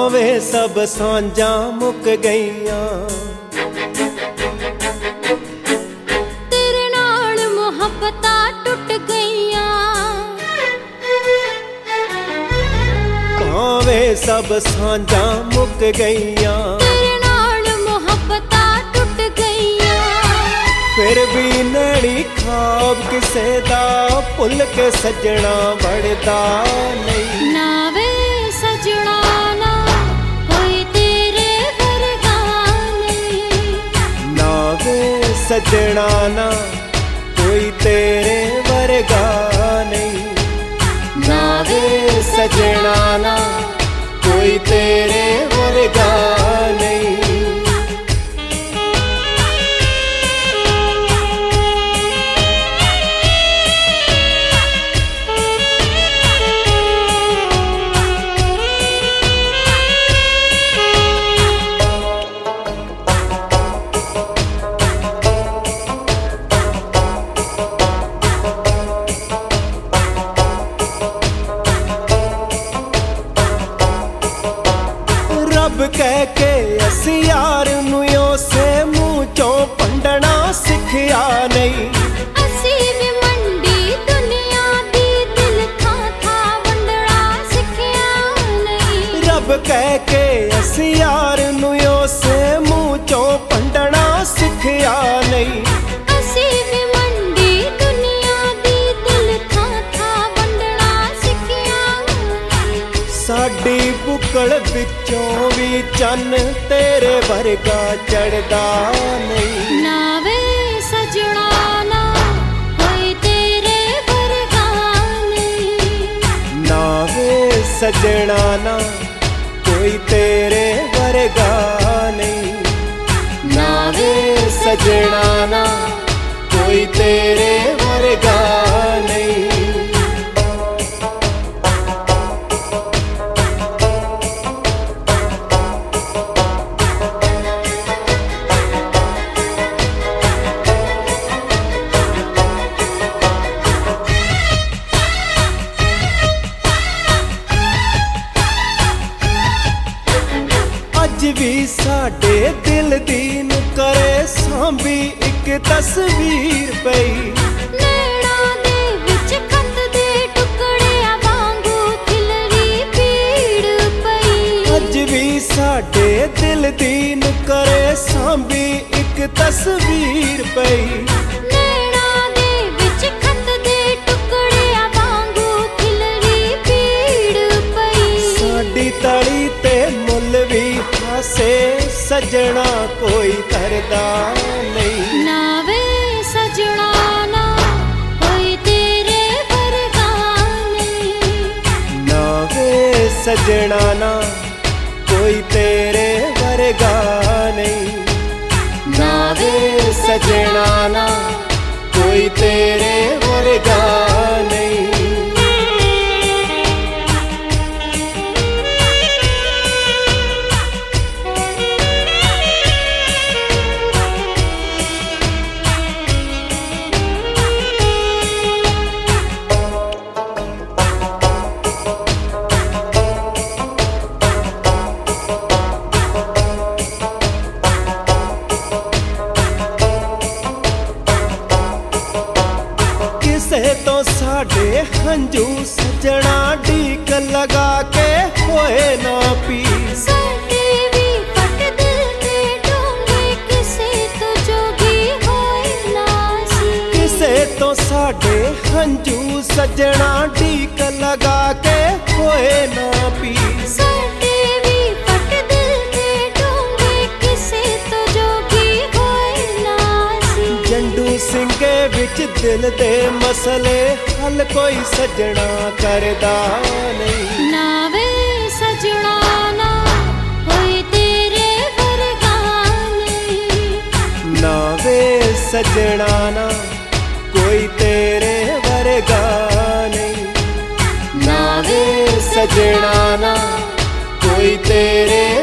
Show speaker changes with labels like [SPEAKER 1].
[SPEAKER 1] भावे सब सांझा मुक गईयां,
[SPEAKER 2] तेरे नाल मुहब्बतां टुट गईयां।
[SPEAKER 1] भावे सब सांझा मुक गईयां,
[SPEAKER 2] तेरे नाल मुहब्बतां टुट गईयां।
[SPEAKER 1] फिर भी नैनी ख्वाब किसे दा भुल के सजना वड़दा नहीं।
[SPEAKER 2] ना वे सजना ना कोई तेरे वर्गा नहीं।
[SPEAKER 1] ना वे सजना ना कोई तेरे वर्गा नहीं। ना वे सजना ना कोई तेरे वर्गा नहीं। रब कह के असी यार नूं उसे मूंह चों पंडना सिखिया नहीं।
[SPEAKER 2] असी भी मंडी दुनिया दी दिल थां थां वंडना सिखिया नहीं।
[SPEAKER 1] रब कह के असी यार नूं उसे मूंह चों पंडना सिखिया नहीं।
[SPEAKER 2] असी भी मंडी दुनिया दी दिल थां थां वंडना सिखिया नहीं।
[SPEAKER 1] साडी बुकल विचों भी चन्न तेरे वर्गा चढ़दा नहीं।
[SPEAKER 2] ना वे सजना ना कोई तेरे वर्गा नहीं।
[SPEAKER 1] ना वे सजना ना कोई तेरे वर्गा नहीं। ना वे सजना ना कोई तेरे वर्गा नहीं। अज भी साडे दिल दी नूं करे सांभी एक तस्वीर पई।
[SPEAKER 2] नैना दे विच खत दे टुकड़ियां वांगू खिलरी पीड़ पई।
[SPEAKER 1] अज भी साडे दिल दी नूं करे सांभी एक तस्वीर पई।
[SPEAKER 2] नैना दे विच खत दे टुकड़ियां वांगू खिलरी पीड़ पई।
[SPEAKER 1] साडी तली ते मुल भी हासे सजना कोई करदा नहीं।
[SPEAKER 2] ना वे सजना ना कोई तेरे वर्गा नहीं।
[SPEAKER 1] ना वे सजना ना कोई तेरे वर्गा नहीं। ना वे सजना ना कोई तेरे वर्गा नहीं। किसे तो साडे हंजू सजना ढीक लगा के होए ना पी।
[SPEAKER 2] साडे भी फट दिल ते डूंगे किसे तो जोगी होए ना सी।
[SPEAKER 1] किसे तो साडे हंजू सजना ढीक लगा के होए ना पी।
[SPEAKER 2] साडे भी फट दिल ते डूंगे किसे तो जोगी होए ना सी।
[SPEAKER 1] जंडू सिंगे विच दिल दे मसले हल कोई सजना करदा नहीं।
[SPEAKER 2] ना वे सजना ना कोई तेरे वर्गा नहीं।
[SPEAKER 1] ना वे सजना ना कोई तेरे वर्गा नहीं। ना वे सजना ना कोई तेरे